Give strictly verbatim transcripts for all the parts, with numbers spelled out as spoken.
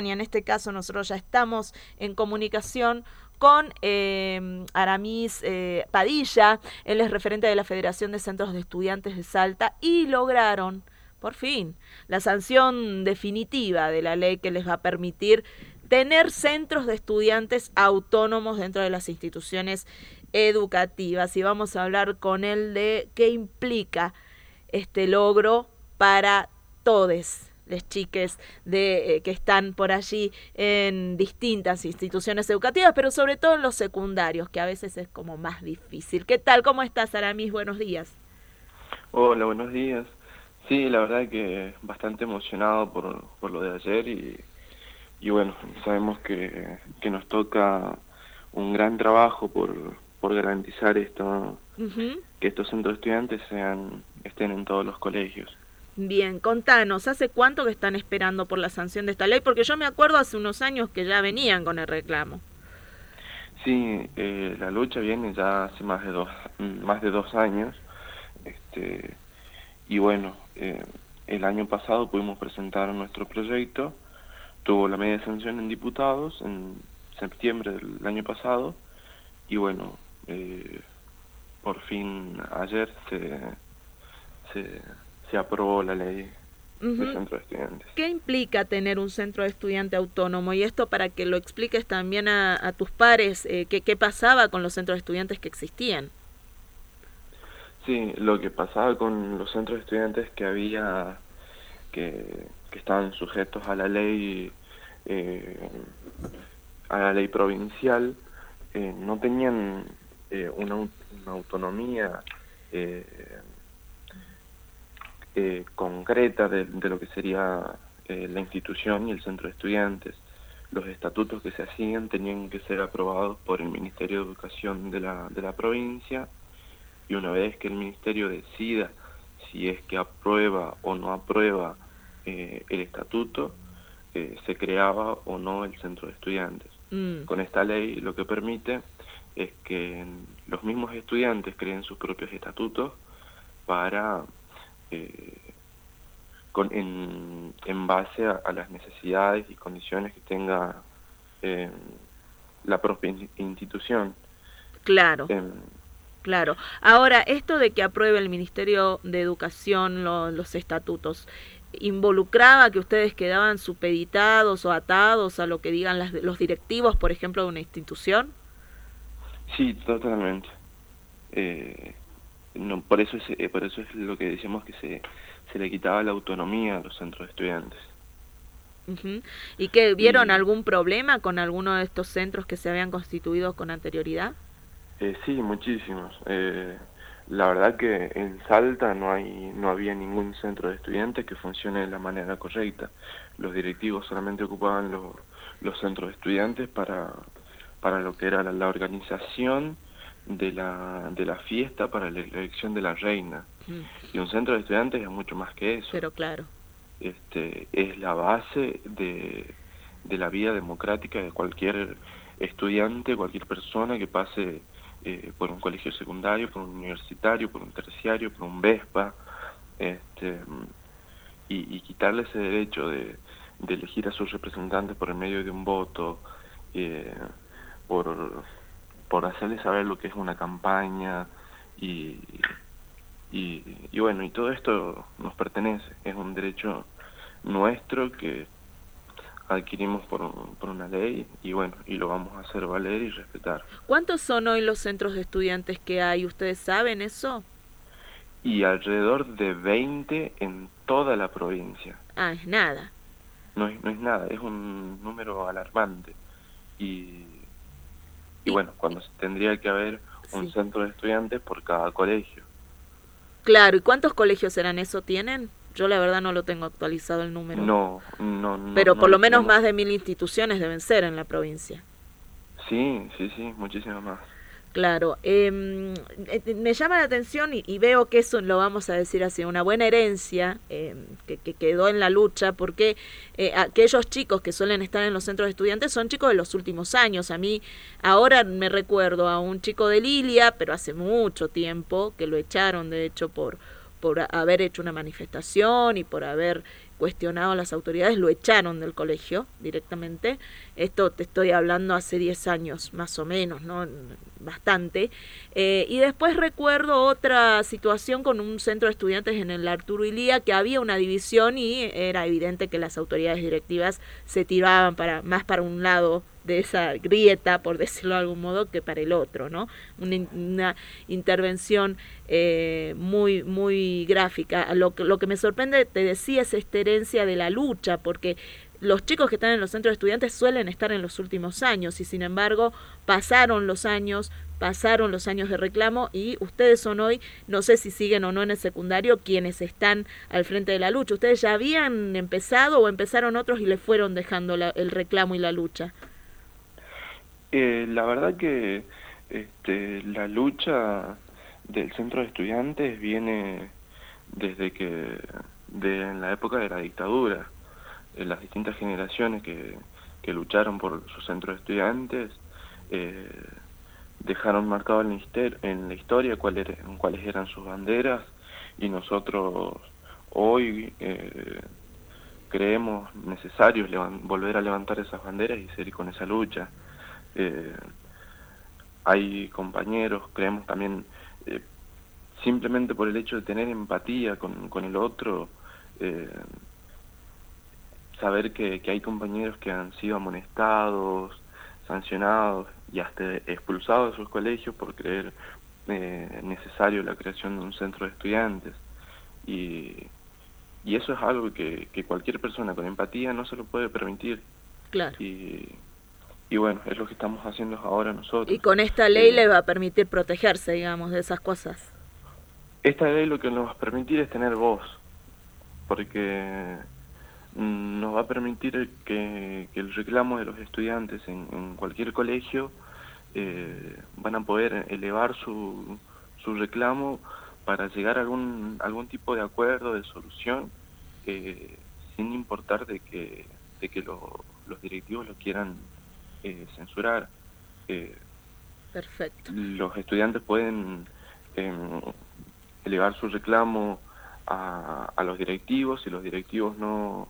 comunicación, y en este caso nosotros ya estamos en comunicación con eh, Aramis eh, Padilla. Él es referente de la Federación de Centros de Estudiantes de Salta, y lograron, por fin, la sanción definitiva de la ley que les va a permitir tener centros de estudiantes autónomos dentro de las instituciones educativas. Y vamos a hablar con él de qué implica este logro para todos les chiques de, eh, que están por allí en distintas instituciones educativas, pero sobre todo en los secundarios, que a veces es como más difícil. ¿Qué tal? ¿Cómo estás, Aramis? Buenos días. Hola, buenos días. Sí, la verdad que bastante emocionado por, por lo de ayer y, y bueno, sabemos que, que nos toca un gran trabajo por, por garantizar esto, uh-huh. que estos centros de estudiantes sean, estén en todos los colegios. Bien, contanos, ¿hace cuánto que están esperando por la sanción de esta ley? Porque yo me acuerdo hace unos años que ya venían con el reclamo. Sí, eh, la lucha viene ya hace más de dos, más de dos años, este, y bueno, eh, el año pasado pudimos presentar nuestro proyecto, tuvo la media sanción en diputados en septiembre del año pasado, y bueno, eh, por fin ayer se... se se aprobó la ley uh-huh. de centro de estudiantes. ¿Qué implica tener un centro de estudiante autónomo? Y esto para que lo expliques también a, a tus pares, eh, ¿qué, qué pasaba con los centros de estudiantes que existían? Sí, lo que pasaba con los centros de estudiantes que había, que, que estaban sujetos a la ley, eh, a la ley provincial, eh, no tenían eh, una, una autonomía eh, Eh, concreta de, de lo que sería eh, la institución y el centro de estudiantes. Los estatutos que se hacían tenían que ser aprobados por el Ministerio de Educación de la, de la provincia, y una vez que el Ministerio decida si es que aprueba o no aprueba eh, el estatuto, eh, se creaba o no el centro de estudiantes. Mm. Con esta ley lo que permite es que los mismos estudiantes creen sus propios estatutos para Eh, con, en, en base a, a las necesidades y condiciones que tenga eh, la propia institución. Claro, eh, claro. Ahora, esto de que apruebe el Ministerio de Educación lo, los estatutos, ¿involucraba que ustedes quedaban supeditados o atados a lo que digan las, los directivos, por ejemplo, de una institución? Sí, totalmente. Eh, No, por eso es, eh, por eso es lo que decimos, que se, se le quitaba la autonomía a los centros de estudiantes. Uh-huh. ¿Y que vieron y, algún problema con alguno de estos centros que se habían constituido con anterioridad? Eh, sí, muchísimos. Eh, la verdad que en Salta no hay no había ningún centro de estudiantes que funcione de la manera correcta. Los directivos solamente ocupaban los, los centros de estudiantes para, para lo que era la, la organización de la de la fiesta para la elección de la reina. Mm. Y un centro de estudiantes es mucho más que eso. Pero claro. Este, es la base de, de la vida democrática de cualquier estudiante, cualquier persona que pase eh, por un colegio secundario, por un universitario, por un terciario, por un VESPA, este, y, y quitarle ese derecho de, de elegir a sus representantes por el medio de un voto, eh, por... por hacerles saber lo que es una campaña, y, y, y bueno, y todo esto nos pertenece, es un derecho nuestro que adquirimos por, por una ley, y bueno, y lo vamos a hacer valer y respetar. ¿Cuántos son hoy los centros de estudiantes que hay? ¿Ustedes saben eso? Y alrededor de veinte en toda la provincia. Ah, es nada. No es, no es nada, es un número alarmante, y... Y bueno, cuando tendría que haber un sí. centro de estudiantes por cada colegio. Claro, ¿y cuántos colegios serán eso tienen? Yo la verdad no lo tengo actualizado el número. No, no, no. Pero por no lo menos tenemos. Más de mil instituciones deben ser en la provincia. Sí, sí, sí, muchísimas más. Claro, eh, me llama la atención y, y veo que eso lo vamos a decir así, una buena herencia eh, que, que quedó en la lucha, porque eh, aquellos chicos que suelen estar en los centros de estudiantes son chicos de los últimos años. A mí ahora me recuerdo a un chico de Lilia, pero hace mucho tiempo, que lo echaron de hecho por, por haber hecho una manifestación y por haber cuestionado a las autoridades, lo echaron del colegio directamente. Esto te estoy hablando hace diez años más o menos, ¿no? Bastante. Eh, y después recuerdo otra situación con un centro de estudiantes en el Arturo Illia, que había una división y era evidente que las autoridades directivas se tiraban para, más para un lado de esa grieta, por decirlo de algún modo, que para el otro, ¿no? Una, una intervención eh, muy, muy gráfica. Lo que, lo que me sorprende, te decía, es esta herencia de la lucha, porque los chicos que están en los centros de estudiantes suelen estar en los últimos años y sin embargo pasaron los años, pasaron los años de reclamo y ustedes son hoy, no sé si siguen o no en el secundario, quienes están al frente de la lucha. ¿Ustedes ya habían empezado o empezaron otros y le fueron dejando la, el reclamo y la lucha? Eh, la verdad que este, la lucha del centro de estudiantes viene desde que, de en la época de la dictadura. Eh, las distintas generaciones que, que lucharon por su centro de estudiantes eh, dejaron marcado en la, hister en la historia cuáles eran, cuáles eran sus banderas, y nosotros hoy eh, creemos necesario volver a levantar esas banderas y seguir con esa lucha. Eh, hay compañeros, creemos también, eh, simplemente por el hecho de tener empatía con, con el otro, eh, saber que, que hay compañeros que han sido amonestados, sancionados y hasta expulsados de sus colegios por creer eh, necesario la creación de un centro de estudiantes, y, y eso es algo que, que cualquier persona con empatía no se lo puede permitir. Claro. Y, Y bueno, es lo que estamos haciendo ahora nosotros. Y con esta ley eh, le va a permitir protegerse, digamos, de esas cosas. Esta ley lo que nos va a permitir es tener voz, porque nos va a permitir que, que el reclamo de los estudiantes en, en cualquier colegio eh, van a poder elevar su, su reclamo para llegar a algún, algún tipo de acuerdo, de solución, eh, sin importar de que, de que lo, los directivos lo quieran Eh, censurar. Eh, Perfecto. Los estudiantes pueden eh, elevar su reclamo a, a los directivos, y los directivos no,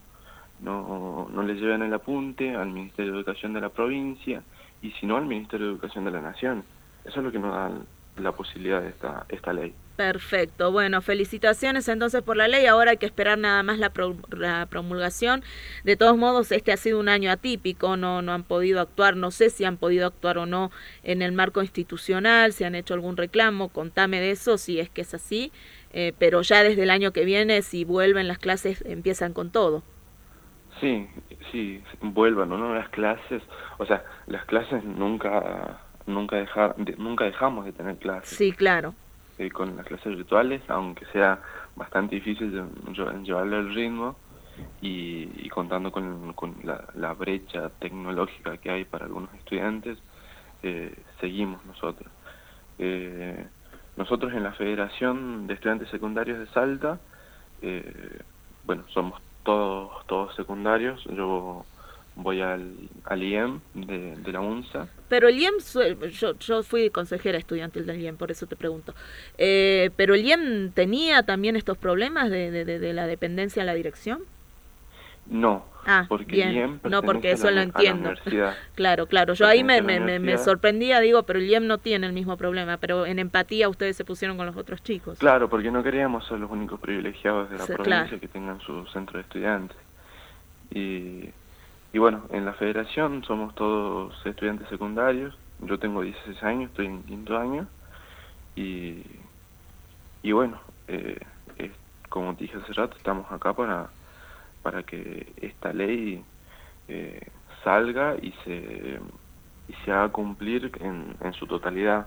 no, no le llevan el apunte al Ministerio de Educación de la provincia, y si no al Ministerio de Educación de la Nación. Eso es lo que nos da la posibilidad de esta, esta ley. Perfecto, bueno, felicitaciones entonces por la ley. Ahora hay que esperar nada más la, pro, la promulgación. De todos modos, este ha sido un año atípico, no, no han podido actuar, no sé si han podido actuar o no en el marco institucional, si han hecho algún reclamo, contame de eso, si es que es así, eh, pero ya desde el año que viene, si vuelven las clases, empiezan con todo. Sí, sí, vuelvan o no las clases, o sea, las clases nunca, nunca, dejar, de, nunca dejamos de tener clases. Sí, claro. Con las clases virtuales, aunque sea bastante difícil de, de llevarle el ritmo, y, y contando con, con la, la brecha tecnológica que hay para algunos estudiantes, eh, seguimos nosotros. Eh, nosotros en la Federación de Estudiantes Secundarios de Salta, eh, bueno, somos todos todos secundarios. Yo voy al, al I E M de, de la UNSA. Pero el I E M, yo, yo fui consejera estudiantil del I E M, por eso te pregunto. Eh, ¿Pero el I E M tenía también estos problemas de, de, de, de la dependencia a la dirección? No, ah, porque bien. el I E M no, porque eso a la, lo entiendo. a la universidad. Claro, claro. Yo ahí me, me, me, me sorprendía, digo, pero el I E M no tiene el mismo problema. Pero en empatía ustedes se pusieron con los otros chicos. Claro, porque no queríamos ser los únicos privilegiados de la sí, provincia claro. que tengan su centro de estudiantes. Y... Y bueno, en la federación somos todos estudiantes secundarios. Yo tengo dieciséis años, estoy en quinto año. Y, y bueno, eh, es, como te dije hace rato, estamos acá para, para que esta ley eh, salga y se, y se haga cumplir en, en su totalidad.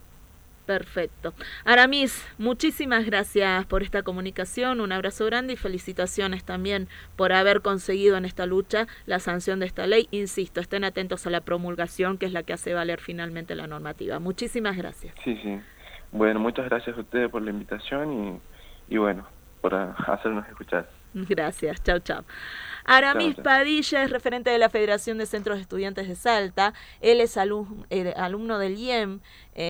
Perfecto. Aramis, muchísimas gracias por esta comunicación, un abrazo grande y felicitaciones también por haber conseguido en esta lucha la sanción de esta ley. Insisto, estén atentos a la promulgación, que es la que hace valer finalmente la normativa. Muchísimas gracias. Sí, sí. Bueno, muchas gracias a ustedes por la invitación y, y bueno, por hacernos escuchar. Gracias, chao, chao. Aramis Padilla es referente de la Federación de Centros de Estudiantes de Salta. Él es alum, eh, alumno del I E M. Eh,